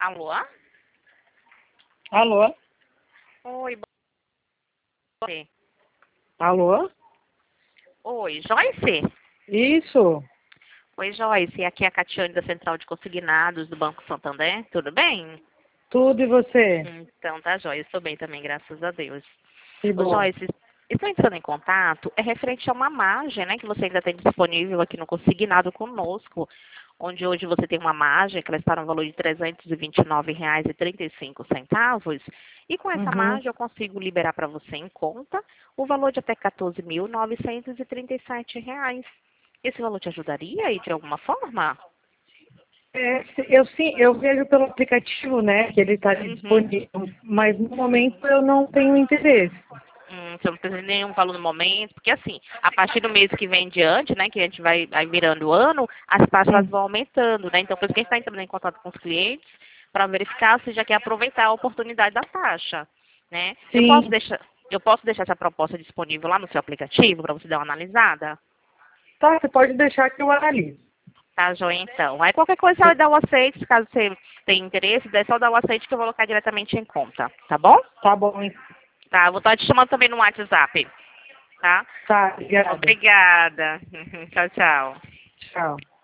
Alô? Alô? Oi, Joyce. Alô? Oi, Joyce? Isso. Oi, Joyce. Aqui é a Catiane da Central de Consignados do Banco Santander. Tudo bem? Tudo e você? Então, tá, Joyce. Estou bem também, graças a Deus. Que Ô, bom. Joyce, estou entrando em contato. É referente a uma margem, né, que você ainda tem disponível aqui no Consignado conosco, onde hoje você tem uma margem que ela está no valor de R$ 329,35. E com essa Uhum. margem eu consigo liberar para você em conta o valor de até R$ 14.937. Esse valor te ajudaria aí de alguma forma? Eu vejo pelo aplicativo, né, que ele está Uhum. disponível, mas no momento eu não tenho interesse. Você não precisa de nenhum valor no momento, porque assim, a partir do mês que vem em diante, né, que a gente vai virando o ano, as taxas elas Hum. vão aumentando, né? Então, por isso que a gente está entrando em contato com os clientes para verificar se já quer aproveitar a oportunidade da taxa, né? Sim. Eu posso deixar essa proposta disponível lá no seu aplicativo para você dar uma analisada? Tá, você pode deixar que eu analiso. Tá, joia, então. Aí qualquer coisa, você dá o aceite, caso você tenha interesse, é só dar o aceite que eu vou colocar diretamente em conta, tá bom? Tá bom, então. Tá, eu vou estar te chamando também no WhatsApp, tá? Tá, obrigada. Obrigada. Tchau, tchau. Tchau.